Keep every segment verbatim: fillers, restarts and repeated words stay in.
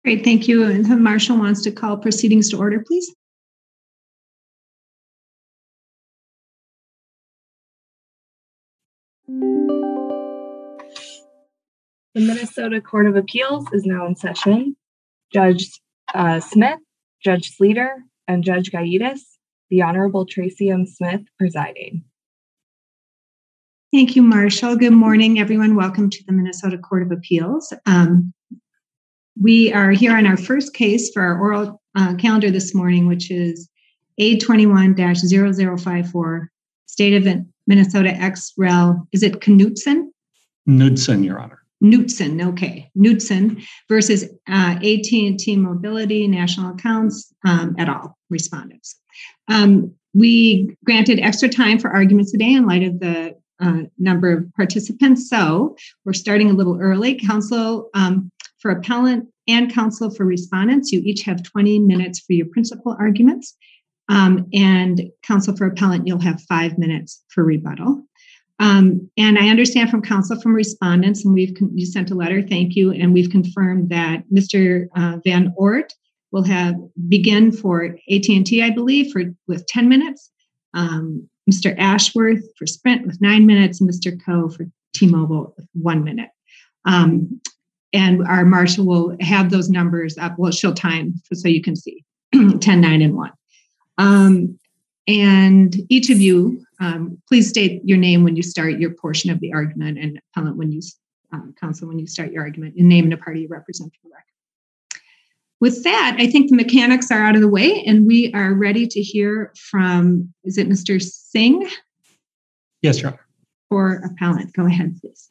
Great, thank you. And the marshal wants to call proceedings to order, please. The Minnesota Court of Appeals is now in session. Judge uh, Smith, Judge Sleeter, and Judge Gaitis, the Honorable Tracy M. Smith presiding. Thank you, Marshall. Good morning, everyone. Welcome to the Minnesota Court of Appeals. Um, we are here on our first case for our oral uh, calendar this morning, which is A twenty-one dash zero zero five four, State of Minnesota X Rel. Is it Knutson? Knudsen, Your Honor. Knutson, okay. Knutson versus uh, A T and T Mobility, National Accounts, um, et al. Respondents. Um, we granted extra time for arguments today in light of the uh, number of participants. So we're starting a little early. Counsel um, for appellant and counsel for respondents, you each have twenty minutes for your principal arguments. Um, and counsel for appellant, you'll have five minutes for rebuttal. Um, and I understand from counsel from respondents, and we've con- you sent a letter, thank you, and we've confirmed that Mister Uh, Van Oort will have begin for A T and T, I believe, for with ten minutes. Um, Mister Ashworth for Sprint with nine minutes, and Mister Coe for T-Mobile with one minute. Um, and our marshal will have those numbers up. Well, she'll time so you can see ten, nine, and one. Um, and each of you, um, please state your name when you start your portion of the argument, and appellant when you, um, counsel when you start your argument, your name and the party you represent for the record. With that, I think the mechanics are out of the way, and we are ready to hear from, is it Mister Singh? Yes, Your Honor. For appellant. Go ahead, please.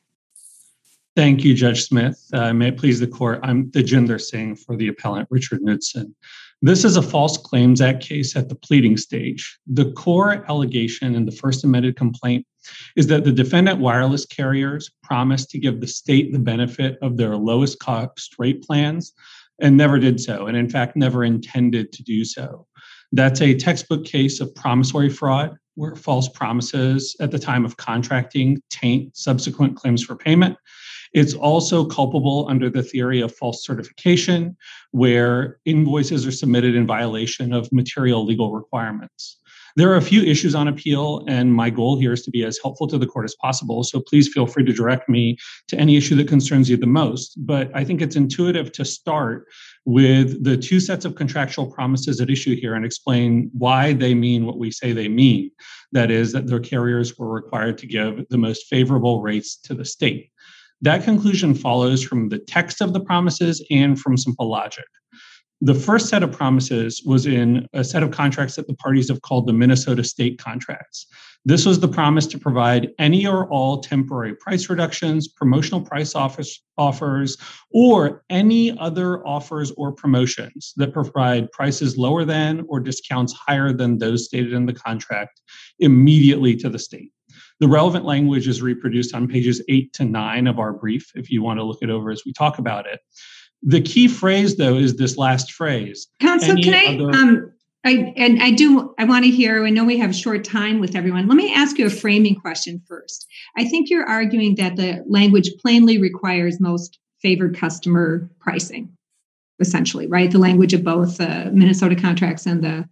Thank you, Judge Smith. Uh, may it please the court, I'm Tejinder Singh for the appellant, Richard Knudsen. This is a False Claims Act case at the pleading stage. The core allegation in the first amended complaint is that the defendant wireless carriers promised to give the state the benefit of their lowest cost rate plans and never did so, and in fact, never intended to do so. That's a textbook case of promissory fraud, where false promises at the time of contracting taint subsequent claims for payment. It's also culpable under the theory of false certification, where invoices are submitted in violation of material legal requirements. There are a few issues on appeal, and my goal here is to be as helpful to the court as possible, so please feel free to direct me to any issue that concerns you the most. But I think it's intuitive to start with the two sets of contractual promises at issue here and explain why they mean what we say they mean. That is, that their carriers were required to give the most favorable rates to the state. That conclusion follows from the text of the promises and from simple logic. The first set of promises was in a set of contracts that the parties have called the Minnesota State Contracts. This was the promise to provide any or all temporary price reductions, promotional price offers, offers, or any other offers or promotions that provide prices lower than or discounts higher than those stated in the contract immediately to the state. The relevant language is reproduced on pages eight to nine of our brief, if you want to look it over as we talk about it. The key phrase, though, is this last phrase. Counsel, can I, other- um, I, and I do, I want to hear, I know we have short time with everyone. Let me ask you a framing question first. I think you're arguing that the language plainly requires most favored customer pricing, essentially, right? The language of both the Minnesota contracts and the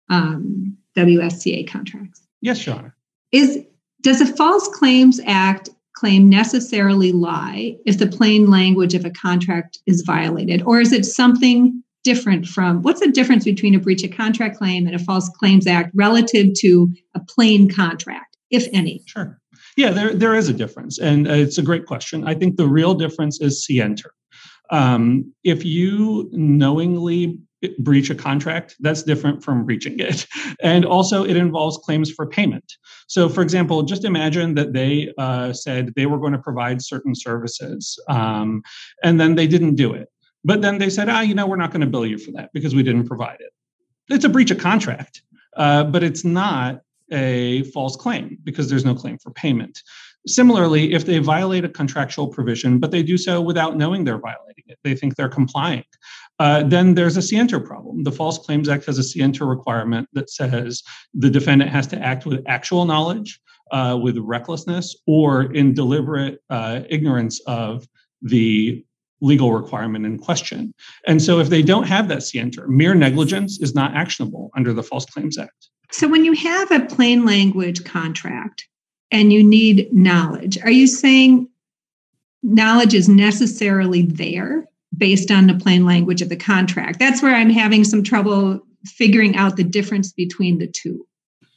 um, W S C A contracts. Yes, Your Honor. Is, does the False Claims Act claim necessarily lie if the plain language of a contract is violated? Or is it something different from, what's the difference between a breach of contract claim and a False Claims Act relative to a plain contract, if any? Sure. Yeah, there, there is a difference. And it's a great question. I think the real difference is scienter. Um, if you knowingly breach a contract, that's different from breaching it. And also it involves claims for payment. So for example, just imagine that they uh, said they were going to provide certain services um, and then they didn't do it. But then they said, ah, you know, we're not going to bill you for that because we didn't provide it. It's a breach of contract, uh, but it's not a false claim because there's no claim for payment. Similarly, if they violate a contractual provision, but they do so without knowing they're violating it, they think they're complying, uh, then there's a scienter problem. The False Claims Act has a scienter requirement that says the defendant has to act with actual knowledge, uh, with recklessness, or in deliberate uh, ignorance of the legal requirement in question. And so if they don't have that scienter, mere negligence is not actionable under the False Claims Act. So when you have a plain language contract and you need knowledge, are you saying knowledge is necessarily there based on the plain language of the contract? That's where I'm having some trouble figuring out the difference between the two.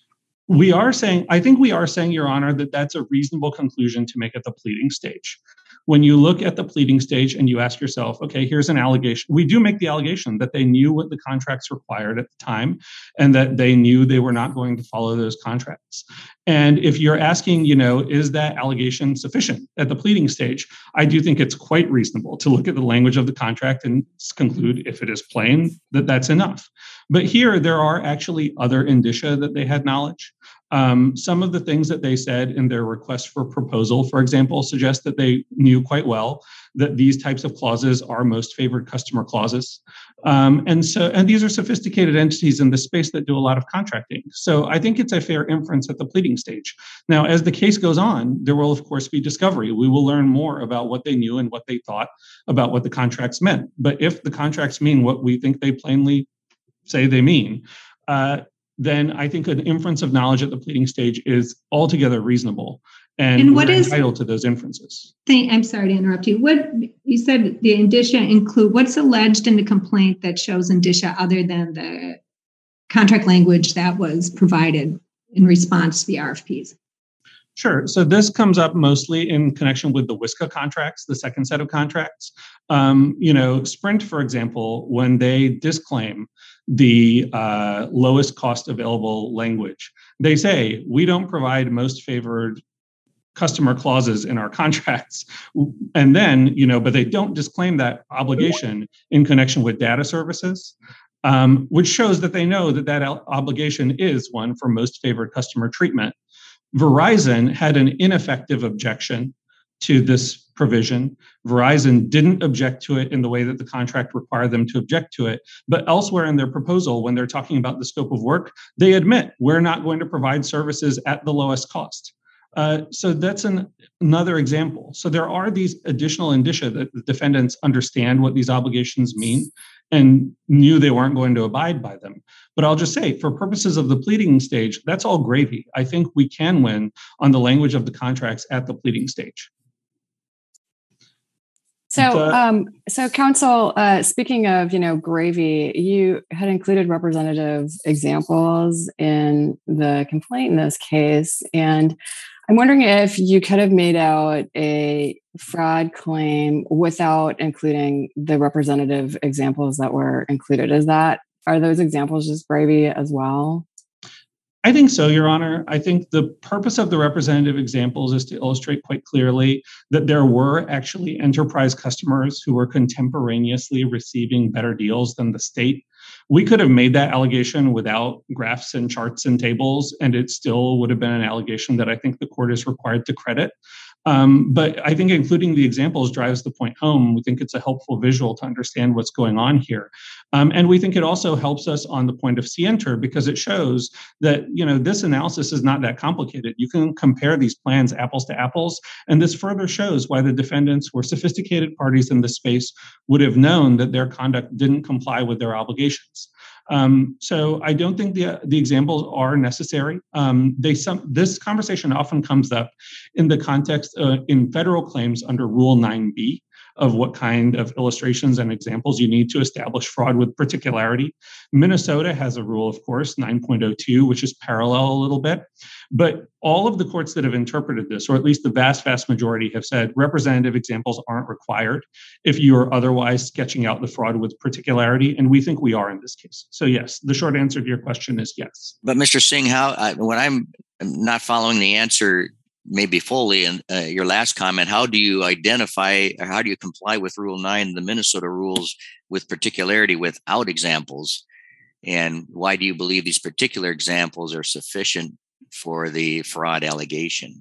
We are saying, I think we are saying, Your Honor, that that's a reasonable conclusion to make at the pleading stage. When you look at the pleading stage and you ask yourself, okay, here's an allegation. We do make the allegation that they knew what the contracts required at the time and that they knew they were not going to follow those contracts. And if you're asking, you know, is that allegation sufficient at the pleading stage? I do think it's quite reasonable to look at the language of the contract and conclude, if it is plain, that that's enough. But here, there are actually other indicia that they had knowledge. Um, some of the things that they said in their request for proposal, for example, suggest that they knew quite well that these types of clauses are most favored customer clauses. Um, and so, and these are sophisticated entities in the space that do a lot of contracting. So I think it's a fair inference at the pleading stage. Now, as the case goes on, there will, of course, be discovery. We will learn more about what they knew and what they thought about what the contracts meant. But if the contracts mean what we think they plainly say they mean, uh, then I think an inference of knowledge at the pleading stage is altogether reasonable. And, and what we're is entitled to those inferences. Thank, I'm sorry to interrupt you. What you said the indicia include, what's alleged in the complaint that shows indicia other than the contract language that was provided in response to the R F Ps? Sure. So this comes up mostly in connection with the WSCA contracts, the second set of contracts. Um, you know, Sprint, for example, when they disclaim the uh, lowest cost available language, they say, we don't provide most favored customer clauses in our contracts. And then, you know, but they don't disclaim that obligation in connection with data services, um, which shows that they know that that obligation is one for most favored customer treatment. Verizon had an ineffective objection to this provision. Verizon didn't object to it in the way that the contract required them to object to it. But elsewhere in their proposal, when they're talking about the scope of work, they admit we're not going to provide services at the lowest cost. Uh, so that's an, another example. So there are these additional indicia that the defendants understand what these obligations mean and knew they weren't going to abide by them. But I'll just say, for purposes of the pleading stage, that's all gravy. I think we can win on the language of the contracts at the pleading stage. So, the, um, so counsel, uh, speaking of, you know, gravy, you had included representative examples in the complaint in this case. And I'm wondering if you could have made out a fraud claim without including the representative examples that were included. Is that, are those examples just gravy as well? I think so, Your Honor. I think the purpose of the representative examples is to illustrate quite clearly that there were actually enterprise customers who were contemporaneously receiving better deals than the state. We could have made that allegation without graphs and charts and tables, and it still would have been an allegation that I think the court is required to credit. Um, but I think including the examples drives the point home. We think it's a helpful visual to understand what's going on here. Um, and we think it also helps us on the point of scienter because it shows that, you know, this analysis is not that complicated. You can compare these plans apples to apples. And this further shows why the defendants were sophisticated parties in this space would have known that their conduct didn't comply with their obligations. Um, so I don't think the the examples are necessary. Um, they some this conversation often comes up in the context uh, in federal claims under Rule nine B of what kind of illustrations and examples you need to establish fraud with particularity. Minnesota has a rule, of course, nine point oh two, which is parallel a little bit. But all of the courts that have interpreted this, or at least the vast, vast majority, have said representative examples aren't required if you are otherwise sketching out the fraud with particularity. And we think we are in this case. So yes, the short answer to your question is yes. But Mister Singh, how I, when I'm not following the answer maybe fully, and uh, your last comment, how do you identify, or how do you comply with Rule nine, the Minnesota rules, with particularity without examples? And why do you believe these particular examples are sufficient for the fraud allegation?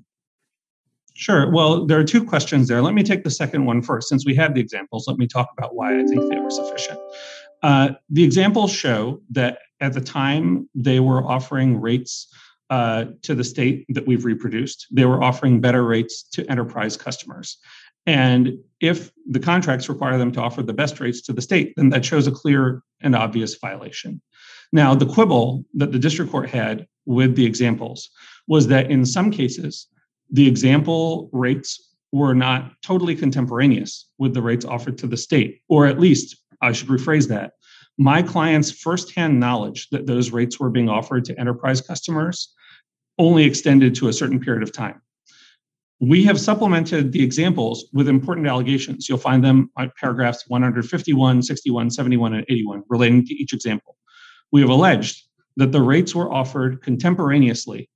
Sure. Well, there are two questions there. Let me take the second one first. Since we have the examples, let me talk about why I think they were sufficient. Uh, the examples show that at the time they were offering rates uh, to the state that we've reproduced, they were offering better rates to enterprise customers. And if the contracts require them to offer the best rates to the state, then that shows a clear and obvious violation. Now, the quibble that the district court had with the examples was that in some cases, the example rates were not totally contemporaneous with the rates offered to the state, or at least, I should rephrase that, my client's firsthand knowledge that those rates were being offered to enterprise customers only extended to a certain period of time. We have supplemented the examples with important allegations. You'll find them on paragraphs one fifty-one, sixty-one, seventy-one, and eighty-one relating to each example. We have alleged that the rates were offered contemporaneously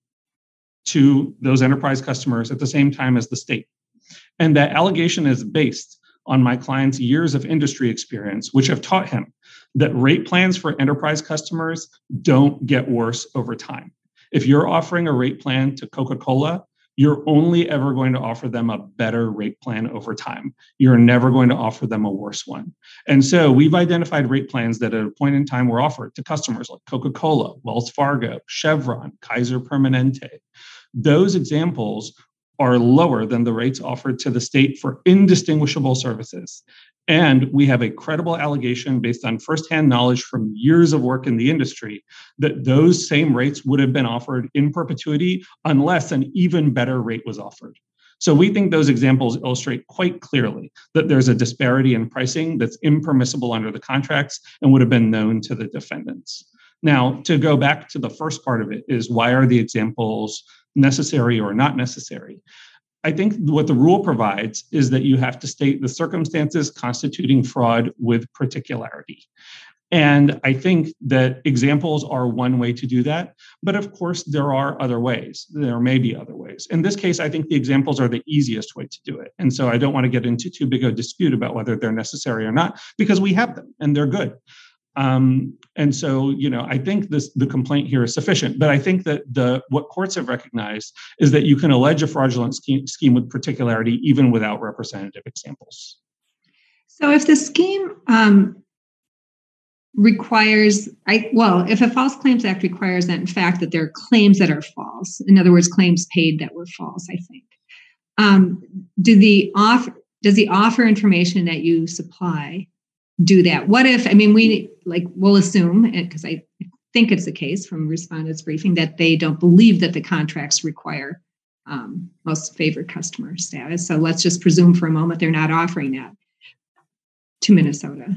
to those enterprise customers at the same time as the state. And that allegation is based on my client's years of industry experience, which have taught him that rate plans for enterprise customers don't get worse over time. If you're offering a rate plan to Coca-Cola, you're only ever going to offer them a better rate plan over time. You're never going to offer them a worse one. And so we've identified rate plans that at a point in time were offered to customers like Coca-Cola, Wells Fargo, Chevron, Kaiser Permanente. Those examples are lower than the rates offered to the state for indistinguishable services. And we have a credible allegation based on firsthand knowledge from years of work in the industry that those same rates would have been offered in perpetuity unless an even better rate was offered. So we think those examples illustrate quite clearly that there's a disparity in pricing that's impermissible under the contracts and would have been known to the defendants. Now, to go back to the first part of it is, why are the examples necessary or not necessary? I think what the rule provides is that you have to state the circumstances constituting fraud with particularity. And I think that examples are one way to do that. But of course, there are other ways. There may be other ways. In this case, I think the examples are the easiest way to do it. And so I don't want to get into too big a dispute about whether they're necessary or not, because we have them and they're good. Um, and so, you know, I think this the complaint here is sufficient. But I think that the what courts have recognized is that you can allege a fraudulent scheme, scheme with particularity even without representative examples. So if the scheme um, requires, I well, if a False Claims Act requires that, in fact, that there are claims that are false, in other words, claims paid that were false, I think, um, do the offer, does the offer information that you supply do that? What if, I mean, we like, we'll assume, because I think it's the case from respondents' briefing, that they don't believe that the contracts require um, most favored customer status. So let's just presume for a moment they're not offering that to Minnesota.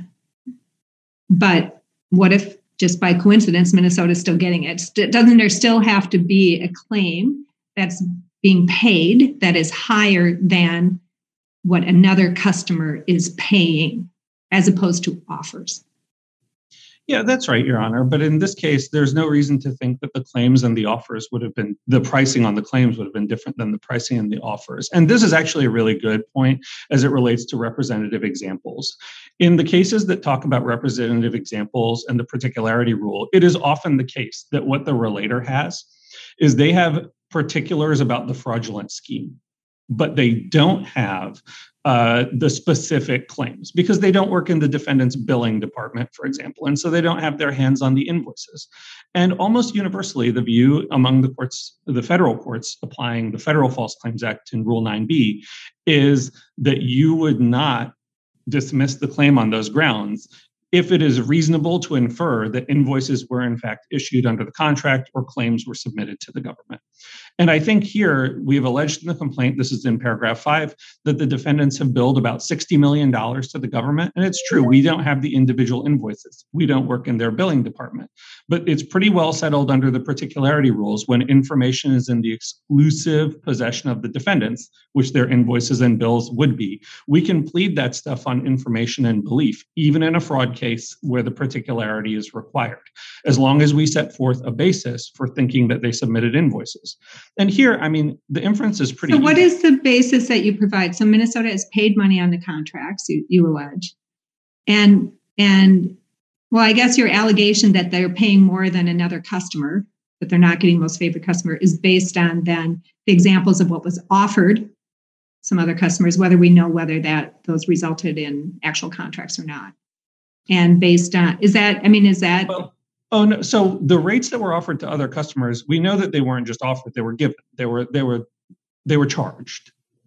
But what if just by coincidence, Minnesota is still getting it? Doesn't there still have to be a claim that's being paid that is higher than what another customer is paying, as opposed to offers? Yeah, that's right, Your Honor. But in this case, there's no reason to think that the claims and the offers would have been, the pricing on the claims would have been different than the pricing and the offers. And this is actually a really good point as it relates to representative examples. In the cases that talk about representative examples and the particularity rule, it is often the case that what the relator has is they have particulars about the fraudulent scheme, but they don't have uh, the specific claims because they don't work in the defendant's billing department, for example. And so they don't have their hands on the invoices. And almost universally, the view among the courts, the federal courts applying the Federal False Claims Act in Rule nine B is that you would not dismiss the claim on those grounds if it is reasonable to infer that invoices were in fact issued under the contract or claims were submitted to the government. And I think here we've alleged in the complaint, this is in paragraph five, that the defendants have billed about sixty million dollars to the government. And it's true, we don't have the individual invoices. We don't work in their billing department. But it's pretty well settled under the particularity rules when information is in the exclusive possession of the defendants, which their invoices and bills would be. We can plead that stuff on information and belief, even in a fraud case where the particularity is required, as long as we set forth a basis for thinking that they submitted invoices. And here, I mean, the inference is pretty So what easy. is the basis that you provide? So Minnesota has paid money on the contracts, you, you allege. And, and well, I guess your allegation that they're paying more than another customer, that they're not getting most favored customer, is based on then the examples of what was offered some other customers, whether we know whether that those resulted in actual contracts or not. And based on, is that, I mean, is that... Well, oh no, so the rates that were offered to other customers, we know that they weren't just offered, they were given, they were, they were, they were charged.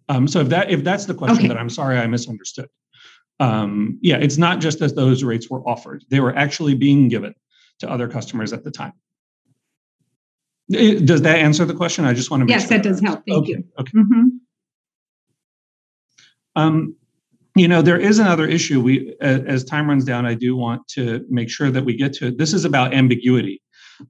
Um, so if that if that's the question, Okay. that I'm sorry I misunderstood. Um, yeah, it's not just that those rates were offered; they were actually being given to other customers at the time. It, does that answer the question? I just want to make yes, sure. that does help. Thank okay, you. Okay. Mm-hmm. Um, you know, there is another issue. We, as, as time runs down, I do want to make sure that we get to it. This is about ambiguity.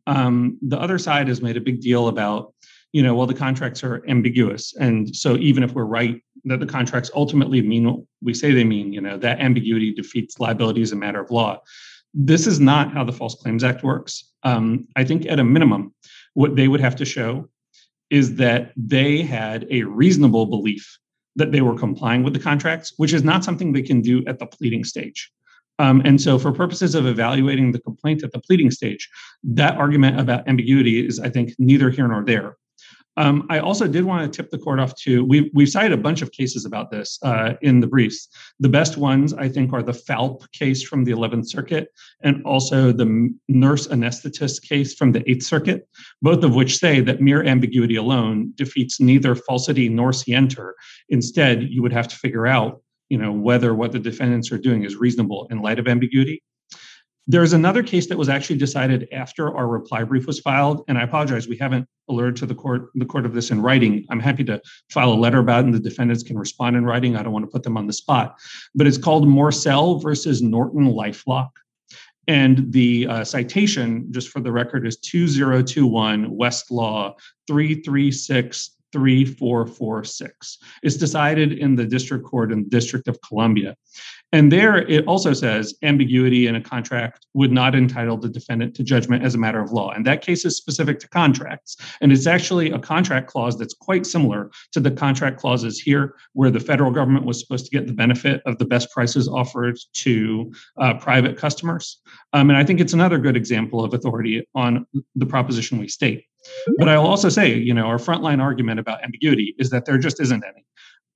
Um, the other side has made a big deal about, you know, well, the contracts are ambiguous, and so even if we're right that the contracts ultimately mean what we say they mean, you know, that ambiguity defeats liability as a matter of law. This is not how the False Claims Act works. Um, I think at a minimum, what they would have to show is that they had a reasonable belief that they were complying with the contracts, which is not something they can do at the pleading stage. Um, and so for purposes of evaluating the complaint at the pleading stage, that argument about ambiguity is, I think, neither here nor there. Um, I also did want to tip the court off to, we've, we've cited a bunch of cases about this uh, in the briefs. The best ones, I think, are the Falp case from the eleventh Circuit and also the nurse anesthetist case from the eighth Circuit, both of which say that mere ambiguity alone defeats neither falsity nor scienter. Instead, you would have to figure out, you know, whether what the defendants are doing is reasonable in light of ambiguity. There's another case that was actually decided after our reply brief was filed, and I apologize, we haven't alerted to the court the court of this in writing. I'm happy to file a letter about it, and the defendants can respond in writing. I don't want to put them on the spot, but it's called Morcell versus Norton LifeLock, and the uh, citation, just for the record, is two zero two one Westlaw three three six three four four six. It's decided in the district court in the District of Columbia. And there it also says ambiguity in a contract would not entitle the defendant to judgment as a matter of law. And that case is specific to contracts. And it's actually a contract clause that's quite similar to the contract clauses here, where the federal government was supposed to get the benefit of the best prices offered to uh, private customers. Um, and I think it's another good example of authority on the proposition we state. But I'll also say, you know, our frontline argument about ambiguity is that there just isn't any.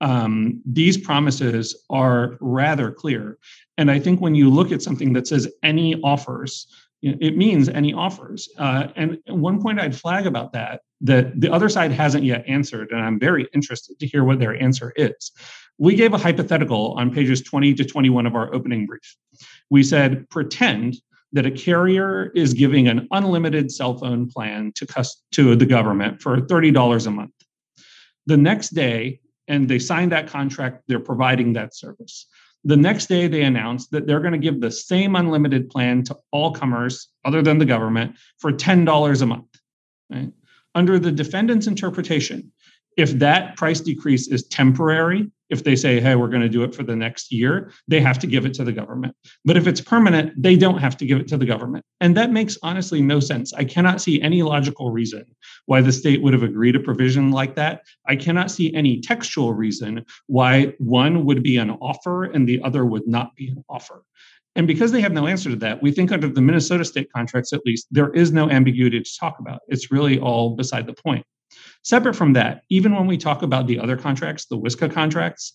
Um, these promises are rather clear. And I think when you look at something that says any offers, you know, it means any offers. Uh, and one point I'd flag about that, that the other side hasn't yet answered, and I'm very interested to hear what their answer is. We gave a hypothetical on pages twenty to twenty-one of our opening brief. We said, pretend that a carrier is giving an unlimited cell phone plan to, cus- to the government for thirty dollars a month. The next day, and they signed that contract, they're providing that service. The next day, they announced that they're going to give the same unlimited plan to all comers other than the government for ten dollars a month. Right? Under the defendant's interpretation, if that price decrease is temporary, if they say, hey, we're going to do it for the next year, they have to give it to the government. But if it's permanent, they don't have to give it to the government. And that makes honestly no sense. I cannot see any logical reason why the state would have agreed a provision like that. I cannot see any textual reason why one would be an offer and the other would not be an offer. And because they have no answer to that, we think under the Minnesota state contracts, at least, there is no ambiguity to talk about. It's really all beside the point. Separate from that, even when we talk about the other contracts, the WISCA contracts,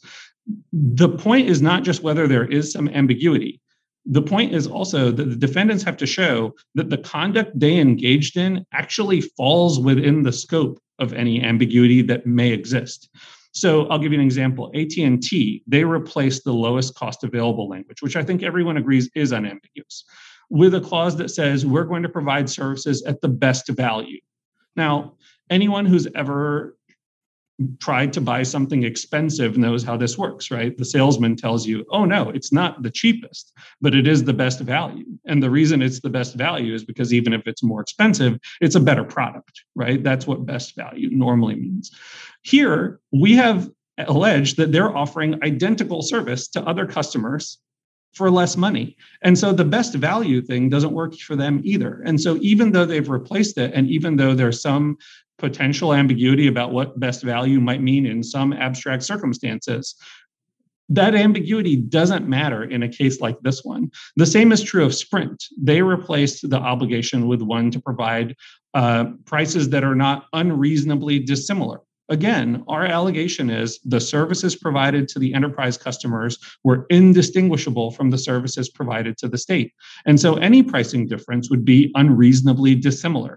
the point is not just whether there is some ambiguity. The point is also that the defendants have to show that the conduct they engaged in actually falls within the scope of any ambiguity that may exist. So I'll give you an example. A T and T, they replaced the lowest cost available language, which I think everyone agrees is unambiguous, with a clause that says we're going to provide services at the best value. Now, anyone who's ever tried to buy something expensive knows how this works, right? The salesman tells you, oh no, it's not the cheapest, but it is the best value. And the reason it's the best value is because even if it's more expensive, it's a better product, right? That's what best value normally means. Here, we have alleged that they're offering identical service to other customers for less money. And so the best value thing doesn't work for them either. And so even though they've replaced it, and even though there's some potential ambiguity about what best value might mean in some abstract circumstances, that ambiguity doesn't matter in a case like this one. The same is true of Sprint. They replaced the obligation with one to provide uh, prices that are not unreasonably dissimilar. Again, our allegation is the services provided to the enterprise customers were indistinguishable from the services provided to the state. And so any pricing difference would be unreasonably dissimilar.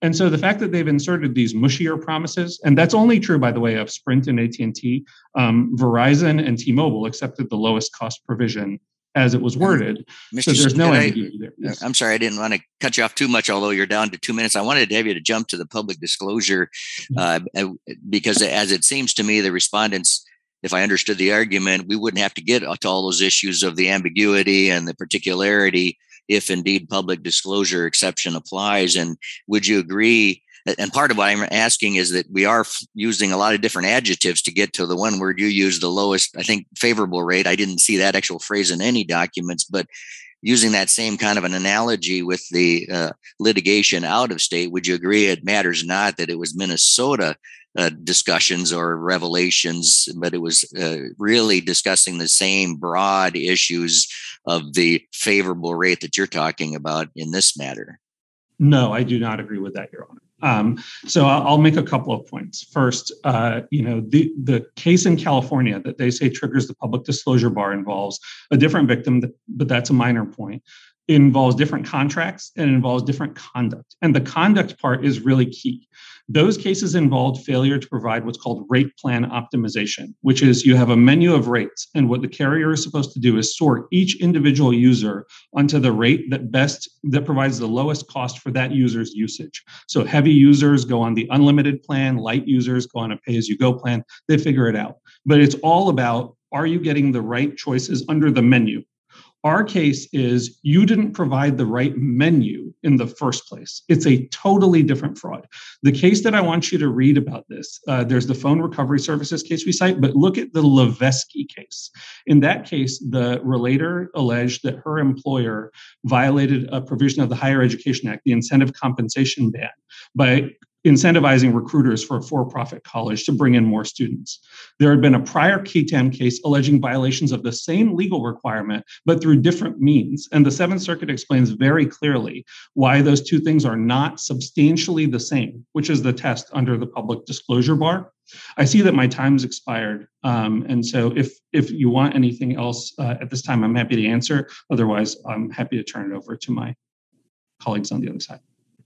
And so the fact that they've inserted these mushier promises, and that's only true, by the way, of Sprint and A T and T, um, Verizon and T-Mobile accepted the lowest cost provision as it was worded. Mister So there's no I, ambiguity there. Yes. I'm sorry, I didn't want to cut you off too much, although you're down to two minutes. I wanted to have you to jump to the public disclosure uh, because as it seems to me, the respondents, if I understood the argument, we wouldn't have to get to all those issues of the ambiguity and the particularity if indeed public disclosure exception applies. And would you agree? And part of what I'm asking is that we are using a lot of different adjectives to get to the one word you used, the lowest, I think, favorable rate. I didn't see that actual phrase in any documents, but using that same kind of an analogy with the uh, litigation out of state, would you agree it matters not that it was Minnesota uh, discussions or revelations, but it was uh, really discussing the same broad issues of the favorable rate that you're talking about in this matter? No, I do not agree with that, Your Honor. Um, so I'll, I'll make a couple of points. First, uh, you know, the, the case in California that they say triggers the public disclosure bar involves a different victim, but that's a minor point. It involves different contracts and it involves different conduct. And the conduct part is really key. Those cases involved failure to provide what's called rate plan optimization, which is you have a menu of rates. And what the carrier is supposed to do is sort each individual user onto the rate that best, that provides the lowest cost for that user's usage. So heavy users go on the unlimited plan, light users go on a pay-as-you-go plan. They figure it out. But it's all about, are you getting the right choices under the menu? Our case is you didn't provide the right menu in the first place. It's a totally different fraud. The case that I want you to read about this, uh, there's the phone recovery services case we cite, but look at the Levesky case. In that case, the relator alleged that her employer violated a provision of the Higher Education Act, the incentive compensation ban, by incentivizing recruiters for a for-profit college to bring in more students. There had been a prior K E T A M case alleging violations of the same legal requirement, but through different means. And the Seventh Circuit explains very clearly why those two things are not substantially the same, which is the test under the public disclosure bar. I see that my time's expired. Um, and so if, if you want anything else uh, at this time, I'm happy to answer. Otherwise, I'm happy to turn it over to my colleagues on the other side.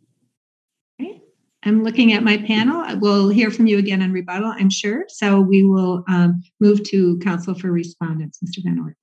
I'm looking at my panel. We'll hear from you again on rebuttal, I'm sure. So we will um, move to counsel for respondents. Mister Van Oort.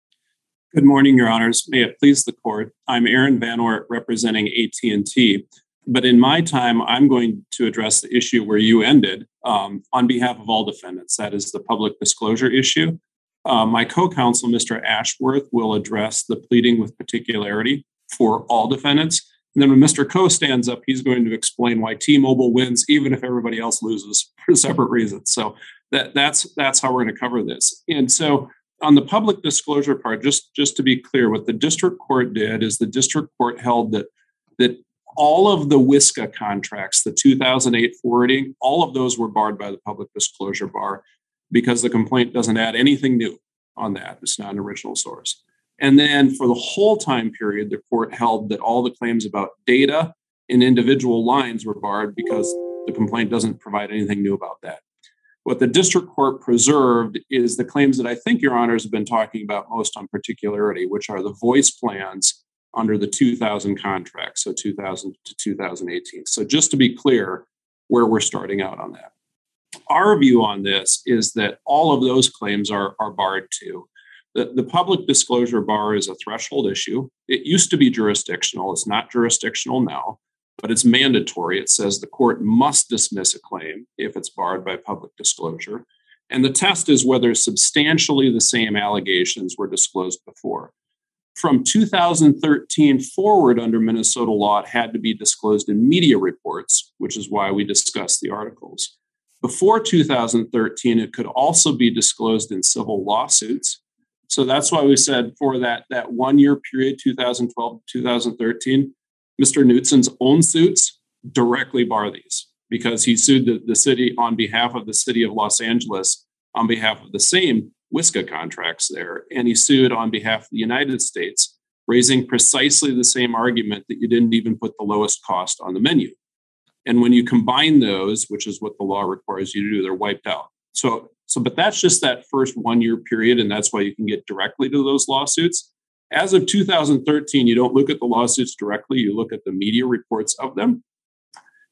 Good morning, Your Honors. May it please the court. I'm Aaron Van Oort representing A T and T. But in my time, I'm going to address the issue where you ended um, on behalf of all defendants. That is the public disclosure issue. Uh, my co-counsel, Mister Ashworth, will address the pleading with particularity for all defendants. And then when Mister Coe stands up, he's going to explain why T-Mobile wins, even if everybody else loses for separate reasons. So that, that's that's how we're going to cover this. And so on the public disclosure part, just, just to be clear, what the district court did is the district court held that, that all of the WISCA contracts, the two thousand eight forwarding, all of those were barred by the public disclosure bar because the complaint doesn't add anything new on that. It's not an original source. And then for the whole time period, the court held that all the claims about data in individual lines were barred because the complaint doesn't provide anything new about that. What the district court preserved is the claims that I think Your Honors have been talking about most on particularity, which are the voice plans under the two thousand contract, so two thousand to two thousand eighteen. So just to be clear where we're starting out on that. Our view on this is that all of those claims are, are barred too. The, the public disclosure bar is a threshold issue. It used to be jurisdictional. It's not jurisdictional now, but it's mandatory. It says the court must dismiss a claim if it's barred by public disclosure. And the test is whether substantially the same allegations were disclosed before. From two thousand thirteen forward under Minnesota law, it had to be disclosed in media reports, which is why we discussed the articles. Before two thousand thirteen, it could also be disclosed in civil lawsuits. So that's why we said for that, that one-year period, two thousand twelve to two thousand thirteen, Mister Knutsen's own suits directly bar these because he sued the, the city on behalf of the city of Los Angeles on behalf of the same WISCA contracts there. And he sued on behalf of the United States, raising precisely the same argument that you didn't even put the lowest cost on the menu. And when you combine those, which is what the law requires you to do, they're wiped out. So, so, but that's just that first one-year period, and that's why you can get directly to those lawsuits. As of two thousand thirteen, you don't look at the lawsuits directly, you look at the media reports of them.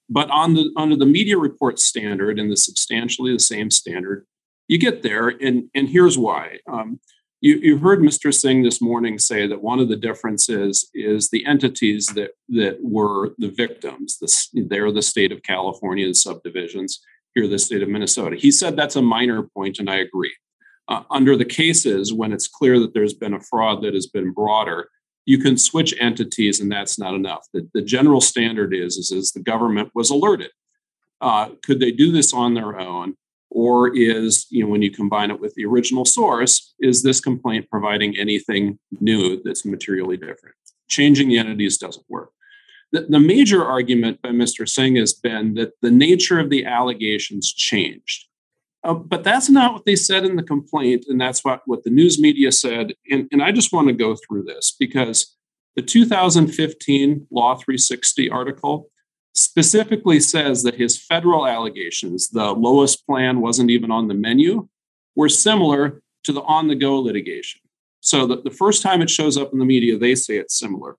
But on the under the media report standard and the substantially the same standard, you get there, and, and here's why. Um, you, you heard Mister Singh this morning say that one of the differences is the entities that, that were the victims. The, they're the state of California and subdivisions, here the state of Minnesota. He said that's a minor point, and I agree. Uh, under the cases, when it's clear that there's been a fraud that has been broader, you can switch entities, and that's not enough. The, the general standard is, is, is the government was alerted. Uh, could they do this on their own? Or is, you know, when you combine it with the original source, is this complaint providing anything new that's materially different? Changing the entities doesn't work. The, the major argument by Mister Singh has been that the nature of the allegations changed. Uh, but that's not what they said in the complaint, and that's what, what the news media said. And, and I just want to go through this because the two thousand fifteen Law three sixty article specifically says that his federal allegations, the lowest plan wasn't even on the menu, were similar to the on-the-go litigation. So the, the first time it shows up in the media, they say it's similar.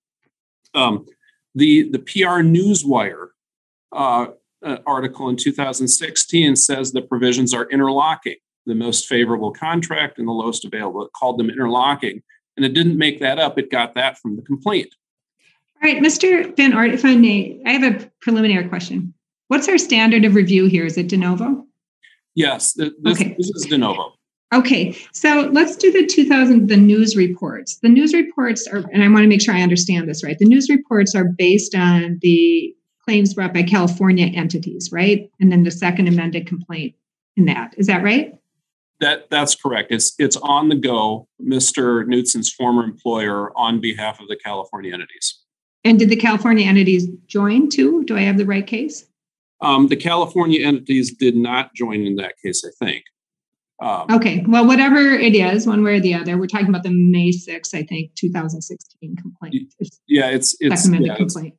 Um, the, the P R Newswire uh, uh, article in two thousand sixteen says the provisions are interlocking, the most favorable contract and the lowest available. It called them interlocking, and it didn't make that up. It got that from the complaint. All right, Mister Van Ort, if I may, I have a preliminary question. What's our standard of review here? Is it de novo? Yes, th- this, okay. this is de novo. Okay, so let's do the two thousand, the news reports. The news reports are, and I want to make sure I understand this right. The news reports are based on the claims brought by California entities, right? And then the second amended complaint in that. Is that right? That that's correct. It's it's on the go, Mister Knudsen's former employer on behalf of the California entities. And did the California entities join too? Do I have the right case? Um, the California entities did not join in that case, I think. Um, okay. Well, whatever it is, one way or the other, we're talking about the May sixth, I think, two thousand sixteen complaint. It's yeah, it's it's second amended yeah, complaint.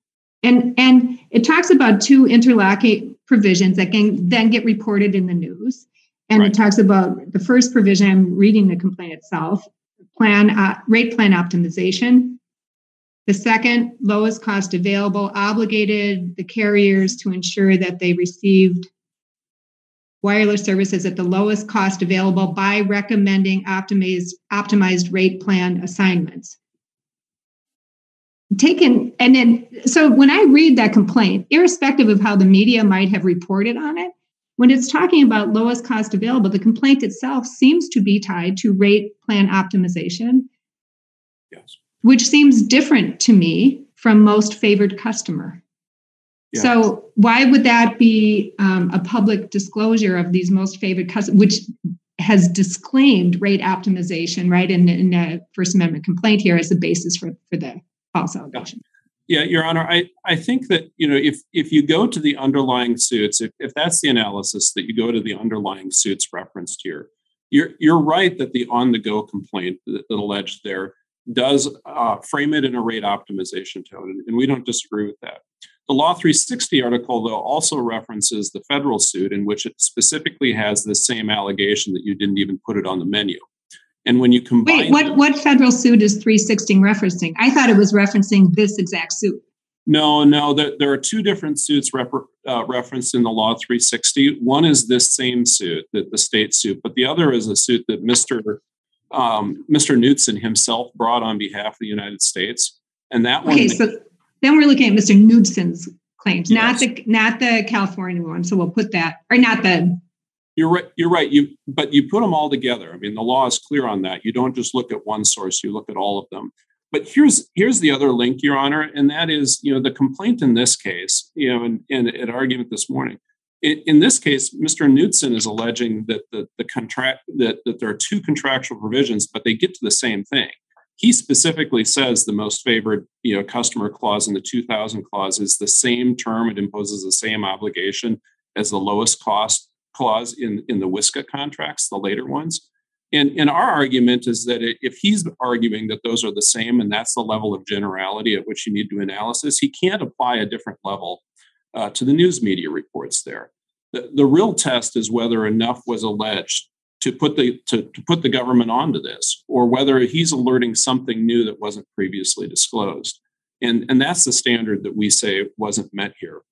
And and it talks about two interlocking provisions that can then get reported in the news. And right. It talks about the first provision. I'm reading the complaint itself: plan uh, rate plan optimization. The second, lowest cost available, obligated the carriers to ensure that they received wireless services at the lowest cost available by recommending optimized, optimized rate plan assignments. Taken, and then, so when I read that complaint, irrespective of how the media might have reported on it, when it's talking about lowest cost available, the complaint itself seems to be tied to rate plan optimization. Yes. Which seems different to me from most favored customer. Yeah. So why would that be um, a public disclosure of these most favored customers, which has disclaimed rate optimization, right, in, in the First Amendment complaint here as the basis for, for the false allegation? Yeah, Your Honor, I, I think that, you know, if if you go to the underlying suits, if, if that's the analysis, that you go to the underlying suits referenced here, you're, you're right that the on-the-go complaint that, that alleged there does uh, frame it in a rate optimization tone, and we don't disagree with that. The Law three sixty article, though, also references the federal suit in which it specifically has the same allegation that you didn't even put it on the menu. And when you combine... Wait, what, them, what federal suit is three sixty referencing? I thought it was referencing this exact suit. No, no, there, there are two different suits refer, uh, referenced in the Law three sixty. One is this same suit, the, the state suit, but the other is a suit that Mister Um, Mister Knudsen himself brought on behalf of the United States, and that one. Okay, so then we're looking at Mister Knudsen's claims, yes. not the not the California one. So we'll put that, or not the. You're right. You're right. You but you put them all together. I mean, the law is clear on that. You don't just look at one source; you look at all of them. But here's here's the other link, Your Honor, and that is, you know, the complaint in this case, you know, in, in an argument this morning. In this case, Mister Knudsen is alleging that the, the contract that, that there are two contractual provisions, but they get to the same thing. He specifically says the most favored, you know, customer clause in the two thousand clause is the same term. It imposes the same obligation as the lowest cost clause in, in the WISCA contracts, the later ones. And, and our argument is that if he's arguing that those are the same and that's the level of generality at which you need to do analysis, he can't apply a different level Uh, to the news media reports there. The, the real test is whether enough was alleged to put the to, to put the government onto this, or whether he's alerting something new that wasn't previously disclosed. And, and that's the standard that we say wasn't met here.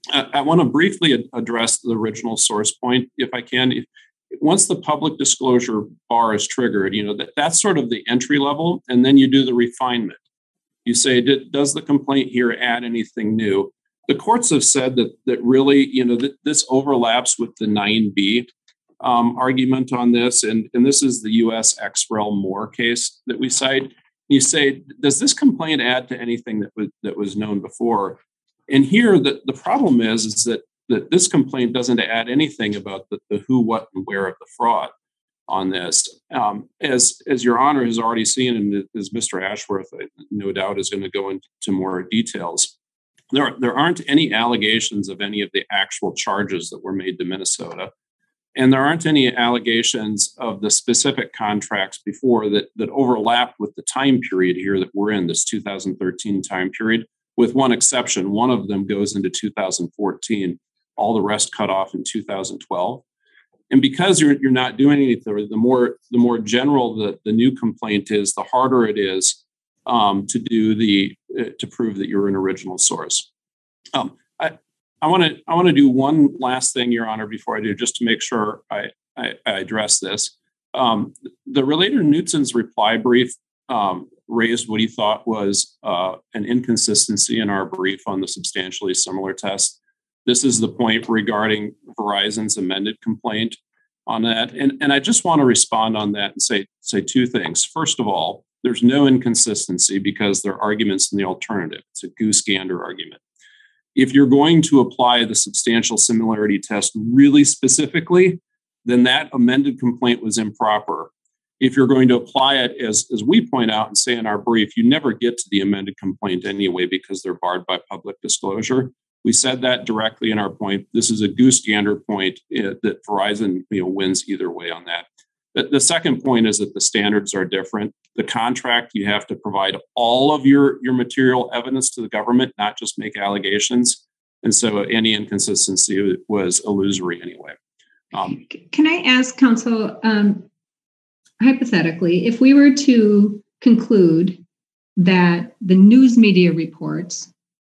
I, I want to briefly ad- address the original source point, if I can. If, once the public disclosure bar is triggered, you know, that, that's sort of the entry level, and then you do the refinement. You say, did, does the complaint here add anything new? The courts have said that that really, you know, that this overlaps with the nine B um, argument on this, and, and this is the U S X Rel Moore case that we cite. You say, does this complaint add to anything that was that was known before? And here, the, the problem is, is that, that this complaint doesn't add anything about the, the who, what, and where of the fraud on this. Um, as, as Your Honor has already seen, and as Mister Ashworth, no doubt, is going to go into more details, there, there aren't any allegations of any of the actual charges that were made to Minnesota. And there aren't any allegations of the specific contracts before that, that overlap with the time period here that we're in, this two thousand thirteen time period, with one exception. One of them goes into two thousand fourteen. All the rest cut off in two thousand twelve. And because you're, you're not doing anything, the more the more general the, the new complaint is, the harder it is um, to do the uh, to prove that you're an original source. Um, I I want to I want to do one last thing, Your Honor, before I do, just to make sure I I, I address this. Um, the Relator Knudsen's reply brief um, raised what he thought was uh, an inconsistency in our brief on the substantially similar test. This is the point regarding Verizon's amended complaint on that. And, and I just want to respond on that and say, say two things. First of all, there's no inconsistency because there are arguments in the alternative. It's a goose gander argument. If you're going to apply the substantial similarity test really specifically, then that amended complaint was improper. If you're going to apply it, as, as we point out and say in our brief, you never get to the amended complaint anyway because they're barred by public disclosure. We said that directly in our point. This is a goose gander point uh, that Verizon, you know, wins either way on that. The, the second point is that the standards are different. The contract, you have to provide all of your, your material evidence to the government, not just make allegations. And so any inconsistency was illusory anyway. Um, Can I ask counsel, um, hypothetically, if we were to conclude that the news media reports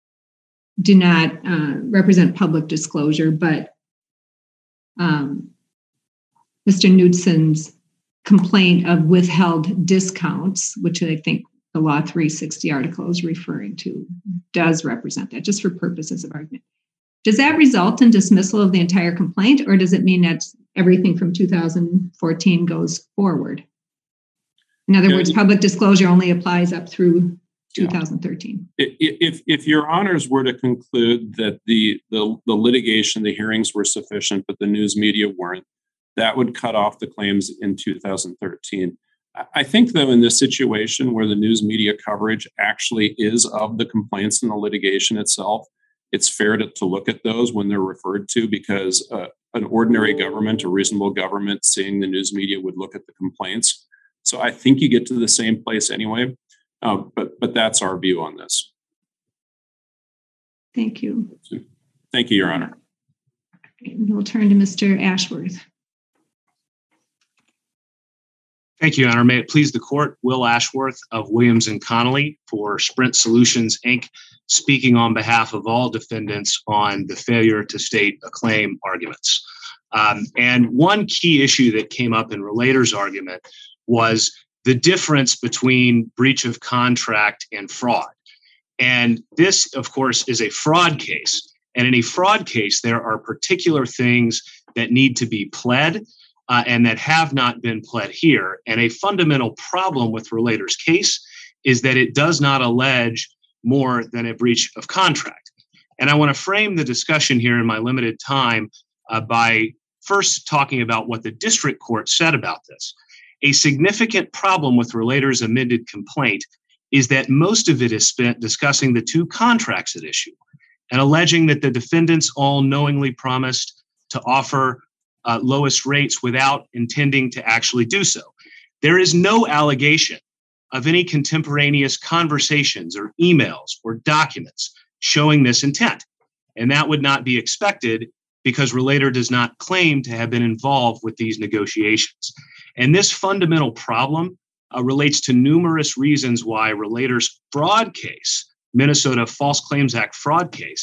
do not uh, represent public disclosure, but um, Mister Knudsen's complaint of withheld discounts, which I think the Law three sixty article is referring to, does represent that, just for purposes of argument. Does that result in dismissal of the entire complaint, or does it mean that everything from two thousand fourteen goes forward? In other yeah, words, public disclosure only applies up through two thousand thirteen. If if your honors were to conclude that the, the the litigation, the hearings were sufficient, but the news media weren't, that would cut off the claims in two thousand thirteen. I think, though, in this situation where the news media coverage actually is of the complaints in the litigation itself, it's fair to, to look at those when they're referred to, because uh, an ordinary government, a reasonable government, seeing the news media would look at the complaints. So I think you get to the same place anyway. Uh, but but that's our view on this. Thank you. Thank you, Your Honor. We'll turn to Mister Ashworth. Thank you, Your Honor. May it please the court, Will Ashworth of Williams and Connolly for Sprint Solutions, Incorporated, speaking on behalf of all defendants on the failure to state a claim arguments. Um, and one key issue that came up in Relator's argument was the difference between breach of contract and fraud. And this, of course, is a fraud case. And in a fraud case, there are particular things that need to be pled uh, and that have not been pled here. And a fundamental problem with Relator's case is that it does not allege more than a breach of contract. And I want to frame the discussion here in my limited time uh, by first talking about what the district court said about this. A significant problem with Relator's amended complaint is that most of it is spent discussing the two contracts at issue and alleging that the defendants all knowingly promised to offer uh, lowest rates without intending to actually do so. There is no allegation of any contemporaneous conversations or emails or documents showing this intent. And that would not be expected because Relator does not claim to have been involved with these negotiations. And this fundamental problem uh, relates to numerous reasons why Relator's fraud case, Minnesota False Claims Act fraud case,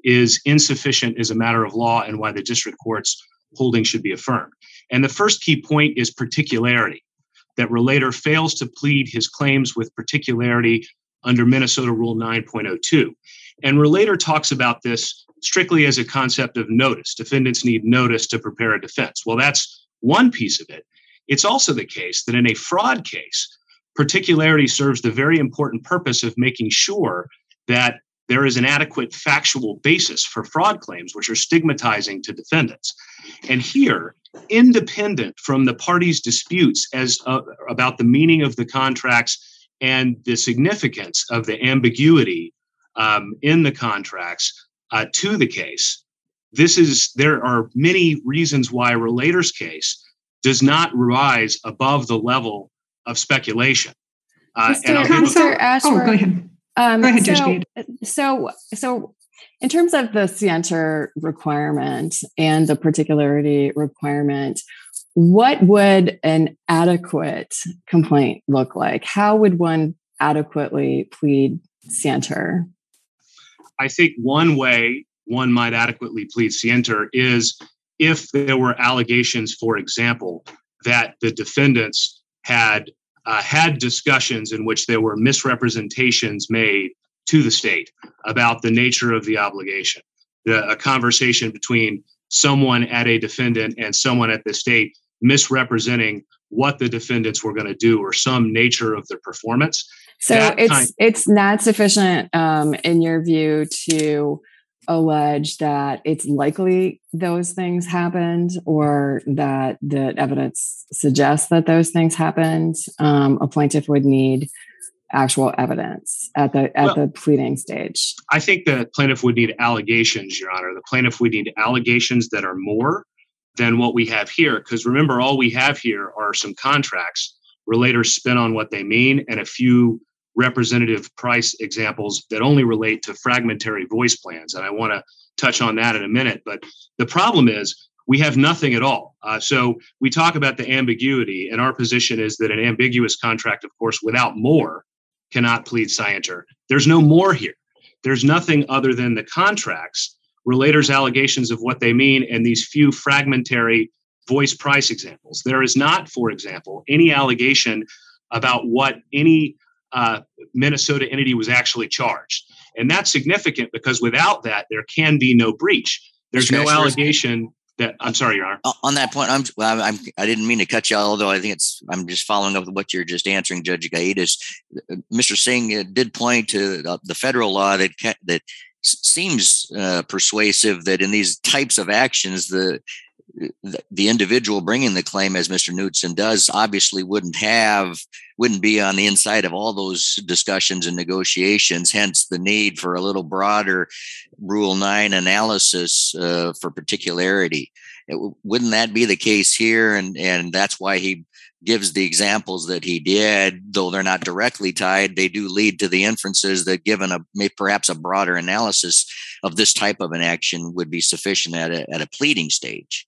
is insufficient as a matter of law and why the district court's holding should be affirmed. And the first key point is particularity, that relator fails to plead his claims with particularity under Minnesota Rule nine point oh two. And relator talks about this strictly as a concept of notice. Defendants need notice to prepare a defense. Well, that's one piece of it. It's also the case that in a fraud case, particularity serves the very important purpose of making sure that there is an adequate factual basis for fraud claims, which are stigmatizing to defendants. And here, independent from the parties' disputes as uh, about the meaning of the contracts and the significance of the ambiguity um, in the contracts uh, to the case, this is there are many reasons why a relator's case does not rise above the level of speculation. Uh, Mister and Mister Ashworth, oh, go ahead. Um, go ahead, so, Judge. so, so, in terms of the scienter requirement and the particularity requirement, what would an adequate complaint look like? How would one adequately plead scienter? I think one way one might adequately plead scienter is if there were allegations, for example, that the defendants had uh, had discussions in which there were misrepresentations made to the state about the nature of the obligation, the, a conversation between someone at a defendant and someone at the state misrepresenting what the defendants were going to do or some nature of their performance. So that it's kind- it's not sufficient, um, in your view, to allege that it's likely those things happened or that the evidence suggests that those things happened. Um, a plaintiff would need actual evidence at the at well, the pleading stage. I think the plaintiff would need allegations, Your Honor. The plaintiff would need allegations that are more than what we have here. Because remember, all we have here are some contracts, relators spin on what they mean, and a few representative price examples that only relate to fragmentary voice plans. And I want to touch on that in a minute. But the problem is we have nothing at all. Uh, so we talk about the ambiguity, and our position is that an ambiguous contract, of course, without more, cannot plead scienter. There's no more here. There's nothing other than the contracts, relators' allegations of what they mean, and these few fragmentary voice price examples. There is not, for example, any allegation about what any uh, Minnesota entity was actually charged. And that's significant because without that, there can be no breach. There's no allegation that, I'm sorry, Your Honor. On that point, I'm, I'm, I didn't mean to cut you out, although I think it's, I'm just following up with what you're just answering, Judge Gaitis. Mister Singh did point to the federal law that, that seems uh, persuasive that in these types of actions, the the individual bringing the claim, as Mister Knudsen does, obviously wouldn't have, wouldn't be on the inside of all those discussions and negotiations, hence the need for a little broader Rule nine analysis uh, for particularity. It, wouldn't that be the case here? And, and that's why he gives the examples that he did, though they're not directly tied, they do lead to the inferences that given a perhaps a broader analysis of this type of an action would be sufficient at a, at a pleading stage.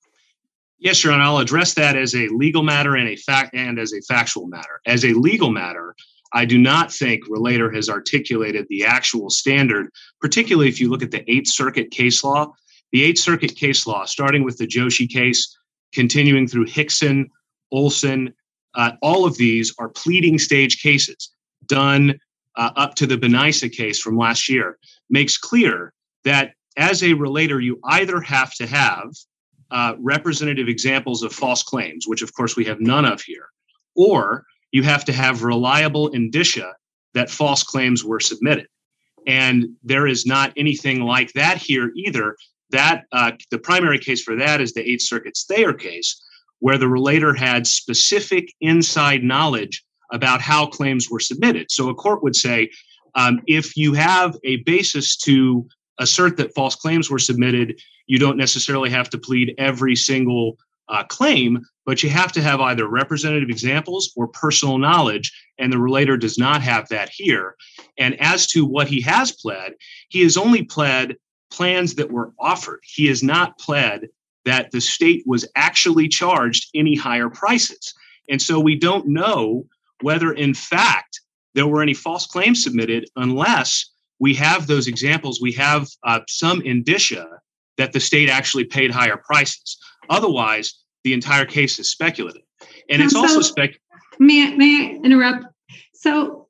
Yes, Your Honor, I'll address that as a legal matter and a fact and as a factual matter. As a legal matter, I do not think relator has articulated the actual standard, particularly if you look at the Eighth Circuit case law. The Eighth Circuit case law, starting with the Joshi case, continuing through Hickson, Olson, uh, all of these are pleading stage cases done uh, up to the Benaisa case from last year, makes clear that as a relator, you either have to have Uh, representative examples of false claims, which of course we have none of here, or you have to have reliable indicia that false claims were submitted. And there is not anything like that here either. That uh, the primary case for that is the Eighth Circuit's Thayer case, where the relator had specific inside knowledge about how claims were submitted. So a court would say, um, if you have a basis to assert that false claims were submitted, you don't necessarily have to plead every single uh, claim, but you have to have either representative examples or personal knowledge, and the relator does not have that here. And as to what he has pled, he has only pled plans that were offered. He has not pled that the state was actually charged any higher prices. And so we don't know whether, in fact, there were any false claims submitted unless we have those examples. We have uh, some indicia that the state actually paid higher prices. Otherwise, the entire case is speculative. And it's also spec. May I, may I interrupt? So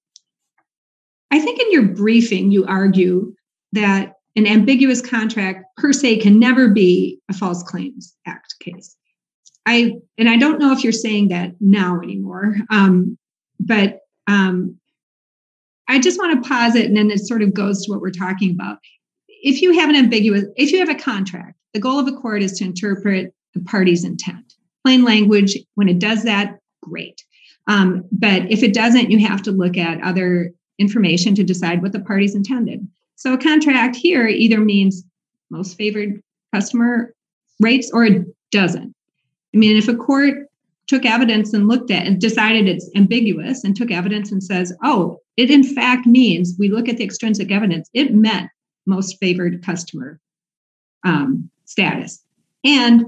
I think in your briefing, you argue that an ambiguous contract per se can never be a False Claims Act case. I and I don't know if you're saying that now anymore, um, but um, I just want to pause it, and then it sort of goes to what we're talking about. If you have an ambiguous, if you have a contract, the goal of a court is to interpret the party's intent. Plain language, when it does that, great. Um, but if it doesn't, you have to look at other information to decide what the party's intended. So a contract here either means most favored customer rates or it doesn't. I mean, if a court took evidence and looked at and decided it's ambiguous and took evidence and says, oh, it in fact means, we look at the extrinsic evidence, it meant most favored customer um, status. And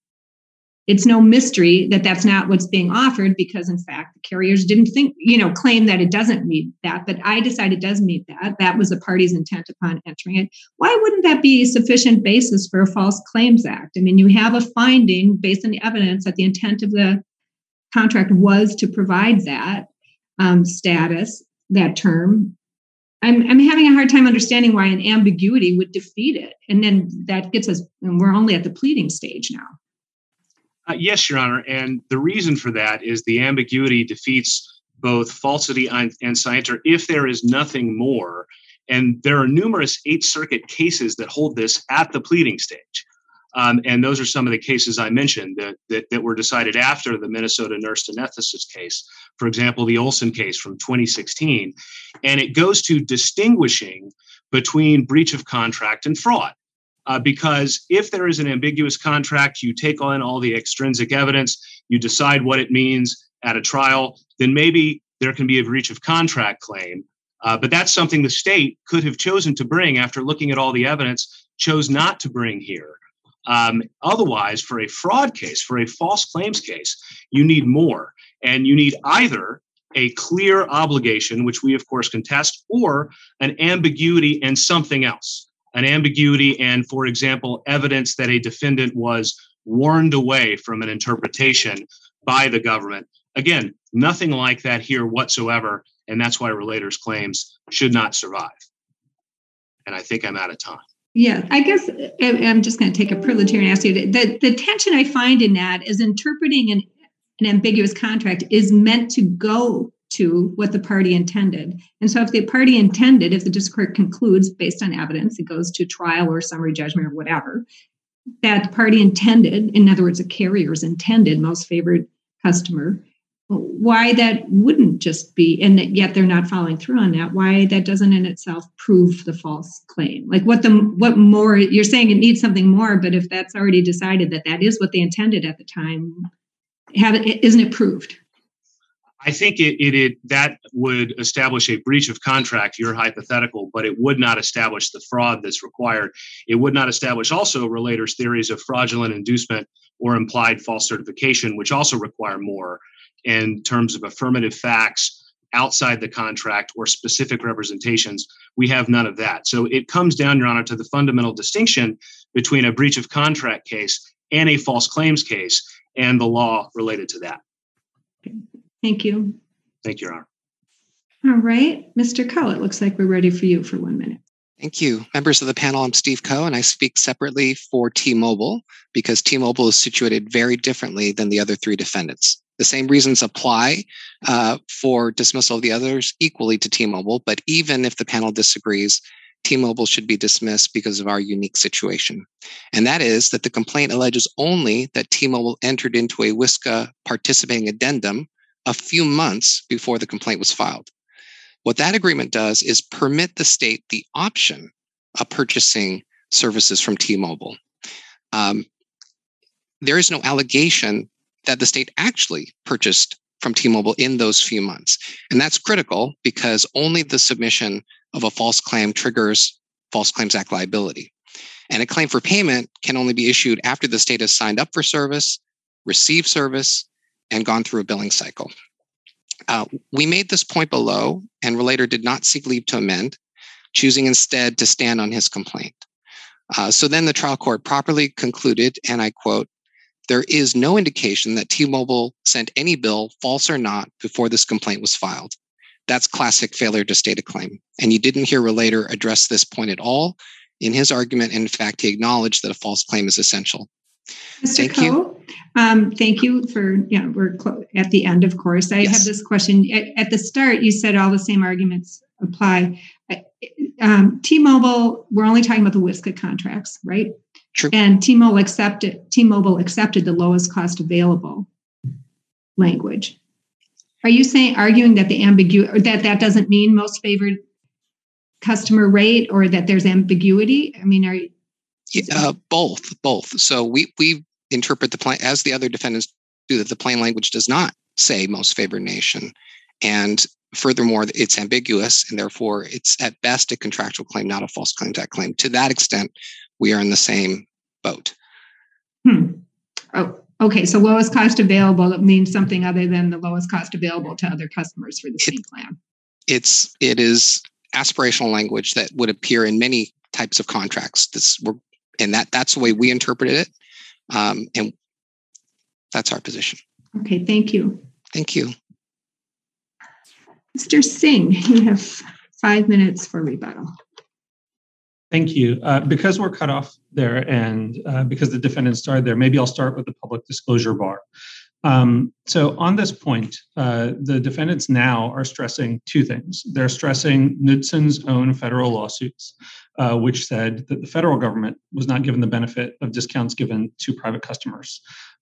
it's no mystery that that's not what's being offered because, in fact, the carriers didn't think, you know, claim that it doesn't meet that. But I decide it does meet that. That was the party's intent upon entering it. Why wouldn't that be a sufficient basis for a False Claims Act? I mean, you have a finding based on the evidence that the intent of the contract was to provide that um, status, that term. I'm, I'm having a hard time understanding why an ambiguity would defeat it. And then that gets us, and we're only at the pleading stage now. Uh, yes, Your Honor. And the reason for that is the ambiguity defeats both falsity and, and scienter if there is nothing more. And there are numerous Eighth Circuit cases that hold this at the pleading stage. Um, and those are some of the cases I mentioned that, that, that were decided after the Minnesota nurse anesthetist case. For example, the Olson case from twenty sixteen. And it goes to distinguishing between breach of contract and fraud. Uh, because if there is an ambiguous contract, you take on all the extrinsic evidence, you decide what it means at a trial, then maybe there can be a breach of contract claim. Uh, but that's something the state could have chosen to bring after looking at all the evidence, chose not to bring here. Um, otherwise, for a fraud case, for a false claims case, you need more. And you need either a clear obligation, which we, of course, contest, or an ambiguity and something else. An ambiguity and, for example, evidence that a defendant was warned away from an interpretation by the government. Again, nothing like that here whatsoever, and that's why relators' claims should not survive. And I think I'm out of time. Yeah, I guess I'm just going to take a privilege here and ask you, the, the tension I find in that is interpreting an, an ambiguous contract is meant to go to what the party intended. And so if the party intended, if the district court concludes based on evidence, it goes to trial or summary judgment or whatever, that the party intended, in other words, the carrier's intended most favored customer, why that wouldn't just be, and yet they're not following through on that, why that doesn't in itself prove the false claim? Like what the, what more, you're saying it needs something more, but if that's already decided that that is what they intended at the time, have it, isn't it proved? I think it, it, it that would establish a breach of contract, your hypothetical, but it would not establish the fraud that's required. It would not establish also relators' theories of fraudulent inducement or implied false certification, which also require more in terms of affirmative facts outside the contract or specific representations. We have none of that. So it comes down, Your Honor, to the fundamental distinction between a breach of contract case and a false claims case and the law related to that. Thank you. Thank you, Your Honor. All right. Mister Coe, it looks like we're ready for you for one minute. Thank you. Members of the panel, I'm Steve Coe, and I speak separately for T-Mobile because T-Mobile is situated very differently than the other three defendants. The same reasons apply uh, for dismissal of the others equally to T-Mobile, but even if the panel disagrees, T-Mobile should be dismissed because of our unique situation. And that is that the complaint alleges only that T-Mobile entered into a WISCA participating addendum a few months before the complaint was filed. What that agreement does is permit the state the option of purchasing services from T-Mobile. Um, there is no allegation that the state actually purchased from T-Mobile in those few months. And that's critical because only the submission of a false claim triggers False Claims Act liability. And a claim for payment can only be issued after the state has signed up for service, received service, and gone through a billing cycle. Uh, we made this point below, and Relator did not seek leave to amend. choosing instead to stand on his complaint. Uh, so then the trial court properly concluded, and I quote, "There is no indication that T-Mobile sent any bill, false or not, before this complaint was filed." That's classic failure to state a claim. And you didn't hear Relator address this point at all in his argument. In fact, he acknowledged that a false claim is essential. Mister Thank Coe, you. Um, thank you for, you know, we're clo- at the end, of course. I Yes. have this question. At, at the start, you said all the same arguments apply. Um, T-Mobile, we're only talking about the WSCA contracts, right? True. And T-Mobile accepted, T-Mobile accepted the lowest cost available language. Are you saying, arguing that the ambiguity, or that that doesn't mean most favored customer rate, or that there's ambiguity? I mean, are you? Uh, both, both. So we we interpret the plain, as the other defendants do, that the plain language does not say most favored nation. And furthermore, it's ambiguous, and therefore it's at best a contractual claim, not a false contact claim. To that extent, we are in the same boat. Hmm. Oh, okay. So lowest cost available, it means something other than the lowest cost available to other customers for the same It, plan. It's it is aspirational language that would appear in many types of contracts. This we're, and that that's the way we interpreted it, um, and that's our position. Okay. Thank you. Thank you. Mister Singh, you have five minutes for rebuttal. Thank you. Uh, because we're cut off there and uh, because the defendant started there, maybe I'll start with the public disclosure bar. Um, so on this point, uh, the defendants now are stressing two things. They're stressing Knudson's own federal lawsuits, uh, which said that the federal government was not given the benefit of discounts given to private customers.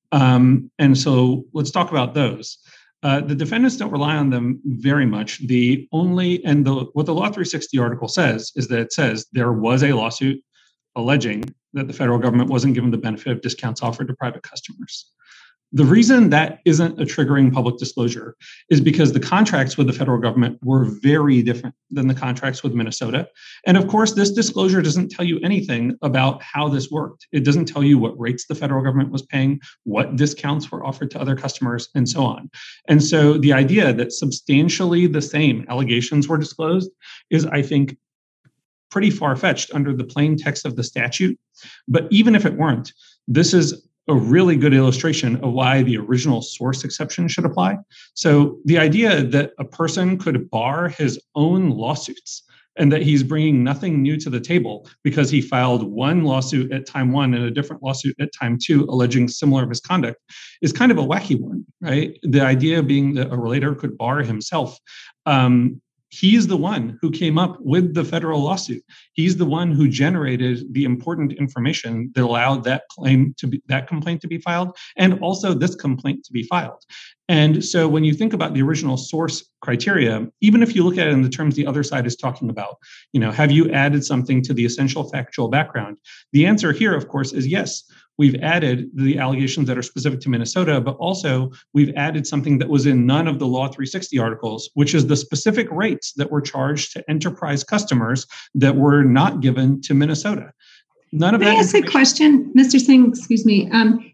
Um, and so let's talk about those. Uh, the defendants don't rely on them very much. The only, and the, what the Law three sixty article says is that it says there was a lawsuit alleging that the federal government wasn't given the benefit of discounts offered to private customers. The reason that isn't a triggering public disclosure is because the contracts with the federal government were very different than the contracts with Minnesota. And of course, this disclosure doesn't tell you anything about how this worked. It doesn't tell you what rates the federal government was paying, what discounts were offered to other customers, and so on. And so the idea that substantially the same allegations were disclosed is, I think, pretty far-fetched under the plain text of the statute. But even if it weren't, this is a really good illustration of why the original source exception should apply. So the idea that a person could bar his own lawsuits and that he's bringing nothing new to the table because he filed one lawsuit at time one and a different lawsuit at time two alleging similar misconduct is kind of a wacky one, right? The idea being that a relator could bar himself. Um, He's the one who came up with the federal lawsuit. He's the one who generated the important information that allowed that claim to be, that complaint to be filed, and also this complaint to be filed. And so when you think about the original source criteria, even if you look at it in the terms the other side is talking about, you know, have you added something to the essential factual background? The answer here, of course, is yes. We've added the allegations that are specific to Minnesota, but also we've added something that was in none of the Law three sixty articles, which is the specific rates that were charged to enterprise customers that were not given to Minnesota. None of Can that. I ask a question, Mister Singh? Excuse me. Um,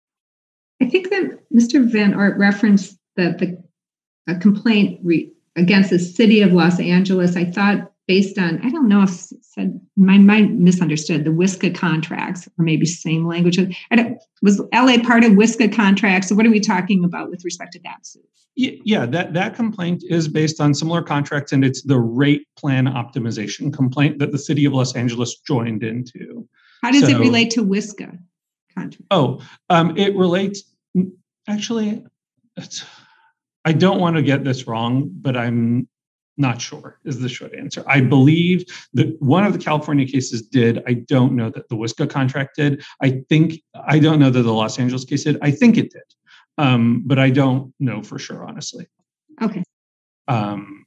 I think that Mister Van Ort referenced that the a complaint re, against the city of Los Angeles. I thought based on, I don't know if it said, my mind misunderstood, the WSCA contracts, or maybe same language. I don't, was L A part of WSCA contracts? So what are we talking about with respect to that suit? Yeah, that, that complaint is based on similar contracts, and it's the rate plan optimization complaint that the city of Los Angeles joined into. How does so, it relate to WSCA contracts? Oh, um, it relates, actually, it's, I don't want to get this wrong, but I'm not sure is the short answer. I believe that one of the California cases did. I don't know that the WSCA contract did. I think, I don't know that the Los Angeles case did. I think it did, um, but I don't know for sure, honestly. Okay. Um,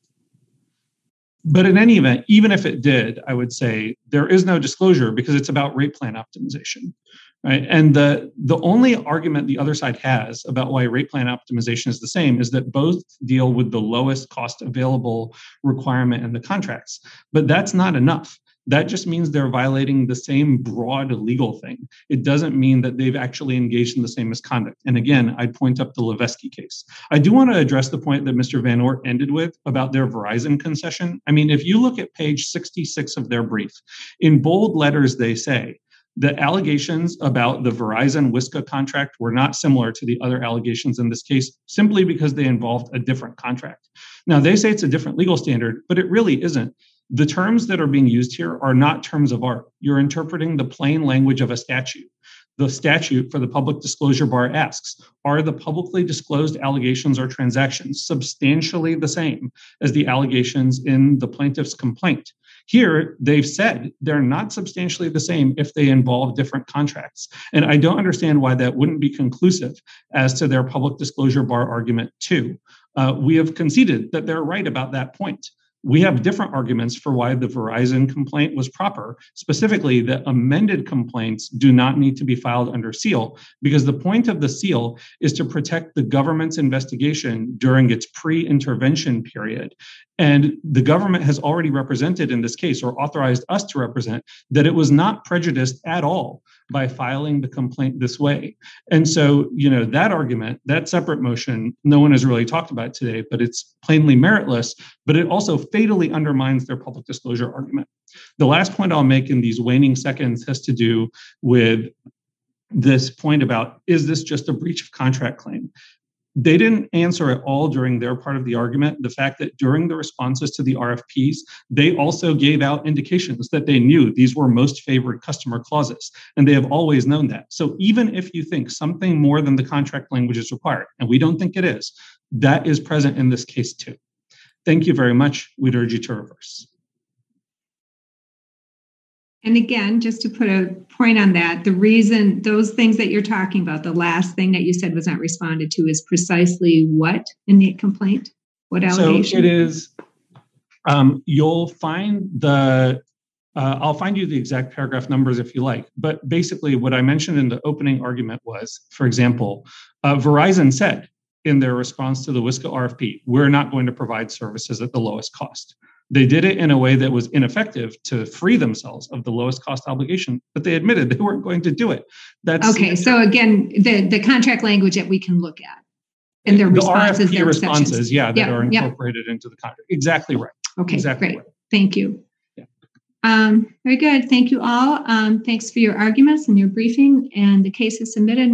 but in any event, even if it did, I would say there is no disclosure because it's about rate plan optimization. Right. And the, the only argument the other side has about why rate plan optimization is the same is that both deal with the lowest cost available requirement in the contracts. But that's not enough. that just means they're violating the same broad legal thing. It doesn't mean that they've actually engaged in the same misconduct. And again, I'd point up the Levesky case. I do want to address the point that Mister Van Oort ended with about their Verizon concession. I mean, if you look at page sixty-six of their brief, in bold letters, they say, the allegations about the Verizon WISCA contract were not similar to the other allegations in this case, simply because they involved a different contract. Now, they say it's a different legal standard, but it really isn't. The terms that are being used here are not terms of art. You're interpreting the plain language of a statute. The statute for the public disclosure bar asks, are the publicly disclosed allegations or transactions substantially the same as the allegations in the plaintiff's complaint? Here, they've said they're not substantially the same if they involve different contracts. And I don't understand why that wouldn't be conclusive as to their public disclosure bar argument too. Uh, we have conceded that they're right about that point. We have different arguments for why the Verizon complaint was proper. Specifically, that amended complaints do not need to be filed under seal, because the point of the seal is to protect the government's investigation during its pre-intervention period. And the government has already represented in this case, or authorized us to represent, that it was not prejudiced at all by filing the complaint this way. And so, you know, that argument, that separate motion, no one has really talked about today, but it's plainly meritless, but it also fatally undermines their public disclosure argument. The last point I'll make in these waning seconds has to do with this point about, is this just a breach of contract claim? They didn't answer at all during their part of the argument the fact that during the responses to the R F Ps, they also gave out indications that they knew these were most favored customer clauses, and they have always known that. So even if you think something more than the contract language is required, and we don't think it is, that is present in this case too. Thank you very much. We'd urge you to reverse. And again, just to put a point on that, the reason those things that you're talking about, the last thing that you said was not responded to, is precisely what in the complaint? What allegation? So it is, um, you'll find the, uh, I'll find you the exact paragraph numbers if you like. But basically what I mentioned in the opening argument was, for example, uh, Verizon said in their response to the WISCA R F P, we're not going to provide services at the lowest cost. They did it in a way that was ineffective to free themselves of the lowest cost obligation, but they admitted they weren't going to do it. That's okay. So again, the, the contract language that we can look at and their the responses, R F P their responses, yeah, that yeah, are incorporated yeah. into the contract. Exactly right. Okay, exactly great. Right. Thank you. Yeah. Um, very good. Thank you all. Um, thanks for your arguments and your briefing, and the case is submitted.